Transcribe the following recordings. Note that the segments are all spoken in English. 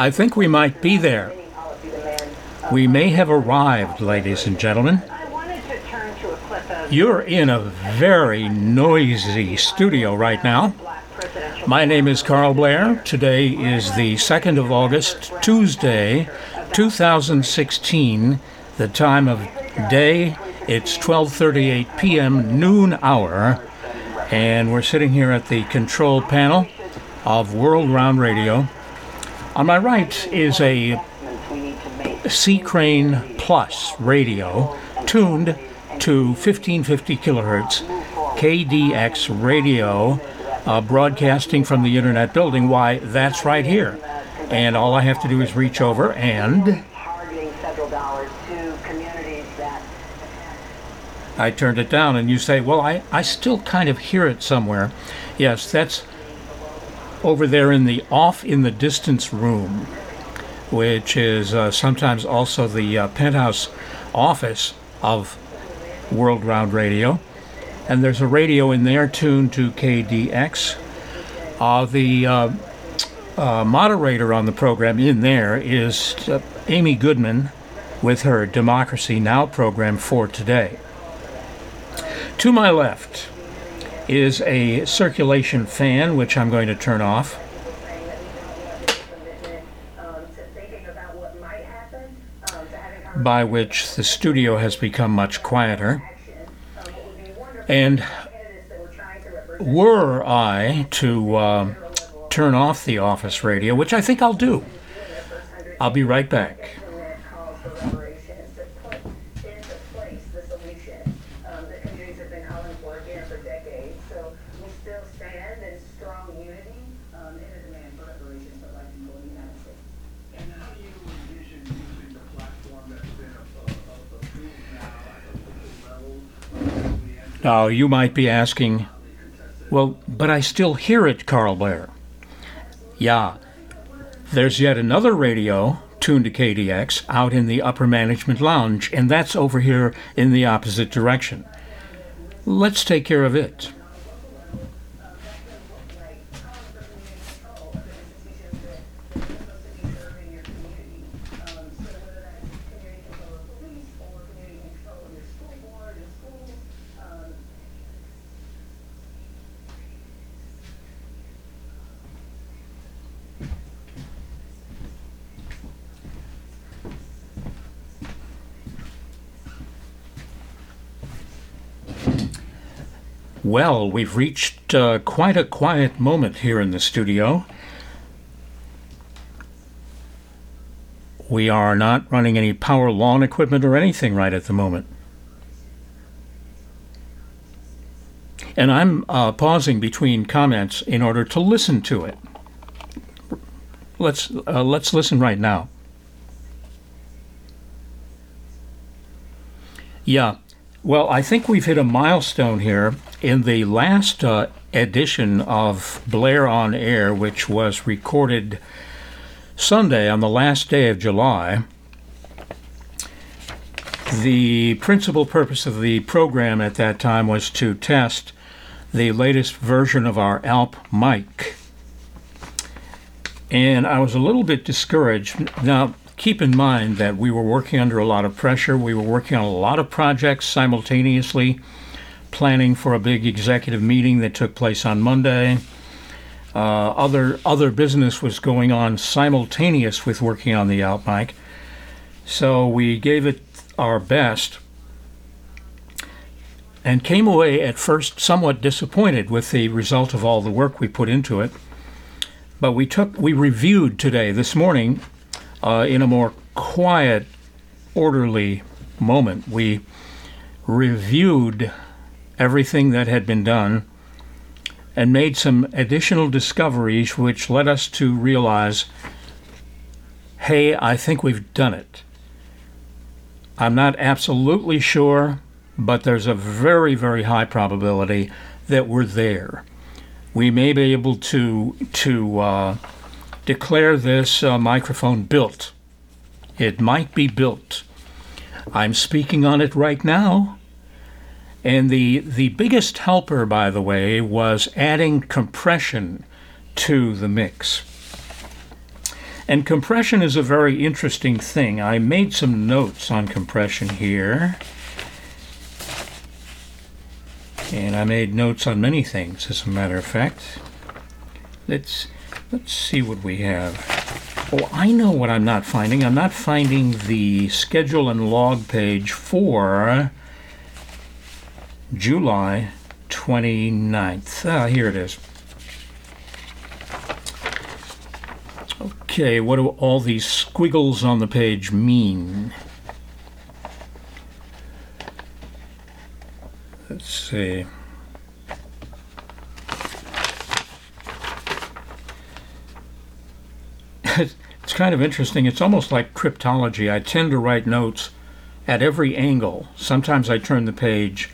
I think we might be there. We may have arrived, ladies and gentlemen. You're in a very noisy studio right now. My name is Carl Blair. Today is the 2nd of August, Tuesday, 2016. The time of day, it's 12:38 p.m., noon hour. And we're sitting here at the control panel of World Round Radio. On my right is a Sea Crane Plus radio tuned to 1550 kilohertz KDX radio, broadcasting from the Internet building. Why, that's right here. And all I have to do is reach over and I turned it down, and you say, well, I still kind of hear it somewhere. Yes, that's over there in the off in the distance room, which is sometimes also the penthouse office of World Round Radio. And there's a radio in there tuned to KDX. The moderator on the program in there is Amy Goodman with her Democracy Now! Program for today. To my left is a circulation fan, which I'm going to turn off. By which the studio has become much quieter. And were I to turn off the office radio, which I think I'll do, I'll be right back. Now, you might be asking, well, but I still hear it, Carl Blair. Yeah, there's yet another radio tuned to KDX out in the upper management lounge, and that's over here in the opposite direction. Let's take care of it. Well, we've reached quite a quiet moment here in the studio. We are not running any power lawn equipment or anything right at the moment. And I'm pausing between comments in order to listen to it. Let's listen right now. Yeah. Well, I think we've hit a milestone here. In the last edition of Blair on Air, which was recorded Sunday on the last day of July, the principal purpose of the program at that time was to test the latest version of our ALP mic. And I was a little bit discouraged. Now, keep in mind that we were working under a lot of pressure. We were working on a lot of projects simultaneously, planning for a big executive meeting that took place on Monday. Other business was going on simultaneous with working on the ALP mic. So we gave it our best and came away at first somewhat disappointed with the result of all the work we put into it. But we reviewed today, this morning, in a more quiet, orderly moment. We reviewed everything that had been done and made some additional discoveries which led us to realize, hey, I think we've done it. I'm not absolutely sure, but there's a very, very high probability that we're there. We may be able to declare this microphone built. It might be built. I'm speaking on it right now. And the biggest helper, by the way, was adding compression to the mix. And compression is a very interesting thing. I made some notes on compression here. And I made notes on many things, as a matter of fact. Let's see what we have. Oh, I know what I'm not finding. I'm not finding the schedule and log page for July 29th. Ah, here it is. Okay, what do all these squiggles on the page mean? Let's see. It's kind of interesting. It's almost like cryptology. I tend to write notes at every angle. Sometimes I turn the page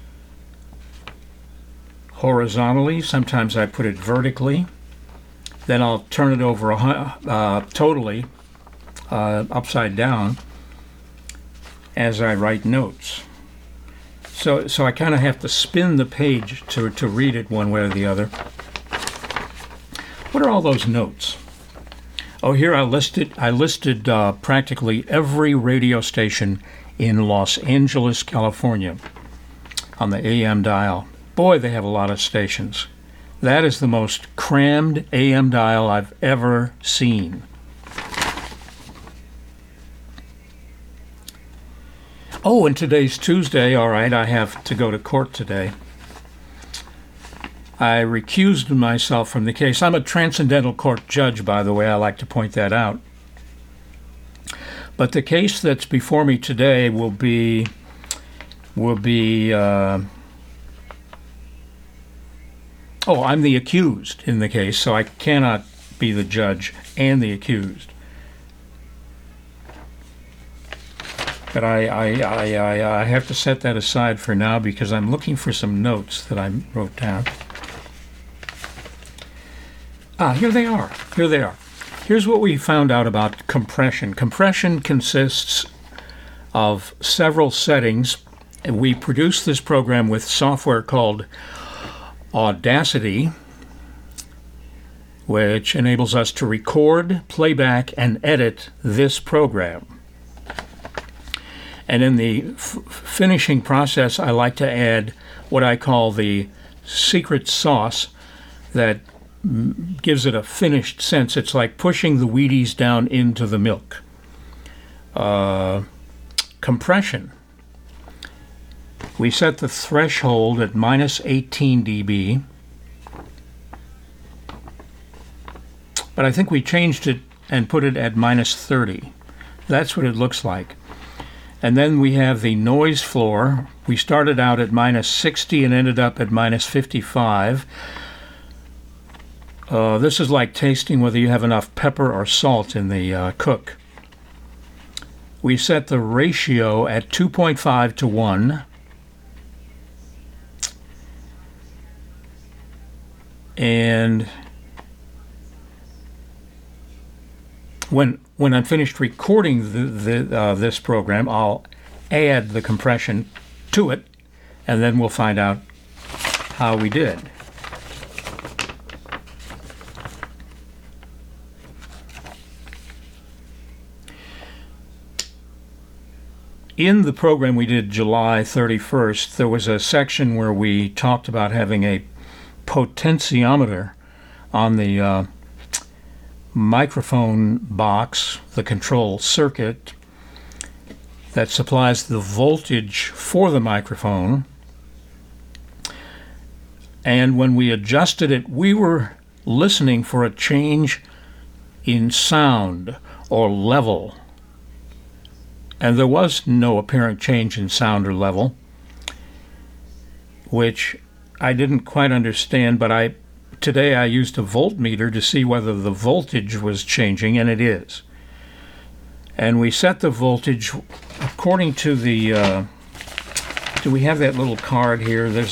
horizontally. Sometimes I put it vertically. Then I'll turn it over totally upside down as I write notes. So I kind of have to spin the page to read it one way or the other. What are all those notes? Oh, here I listed practically every radio station in Los Angeles, California on the AM dial. Boy, they have a lot of stations. That is the most crammed AM dial I've ever seen. Oh, and today's Tuesday. All right, I have to go to court today. I recused myself from the case. I'm a transcendental court judge, by the way. I like to point that out. But the case that's before me today will be I'm the accused in the case, so I cannot be the judge and the accused. But I have to set that aside for now because I'm looking for some notes that I wrote down. Ah, here they are. Here they are. Here's what we found out about compression. Compression consists of several settings. We produce this program with software called Audacity, which enables us to record, playback, and edit this program. And in the finishing process, I like to add what I call the secret sauce that gives it a finished sense. It's like pushing the Wheaties down into the milk. Compression. We set the threshold at minus 18 dB, but I think we changed it and put it at minus 30. That's what it looks like. And then we have the noise floor. We started out at minus 60 and ended up at minus 55. This is like tasting whether you have enough pepper or salt in the cook. We set the ratio at 2.5 to 1. And when I'm finished recording this program, I'll add the compression to it, and then we'll find out how we did. In the program we did July 31st, there was a section where we talked about having a potentiometer on the microphone box, the control circuit that supplies the voltage for the microphone. And when we adjusted it, we were listening for a change in sound or level. And there was no apparent change in sound or level, which I didn't quite understand, but today I used a voltmeter to see whether the voltage was changing, and it is. And we set the voltage according to the, do we have that little card here? There's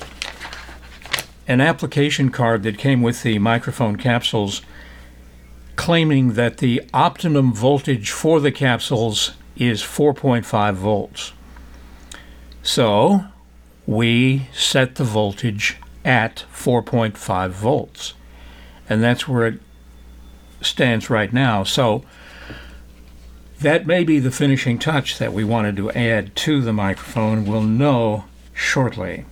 an application card that came with the microphone capsules claiming that the optimum voltage for the capsules is 4.5 volts. So we set the voltage at 4.5 volts, and that's where it stands right now. So that may be the finishing touch that we wanted to add to the microphone. We'll know shortly.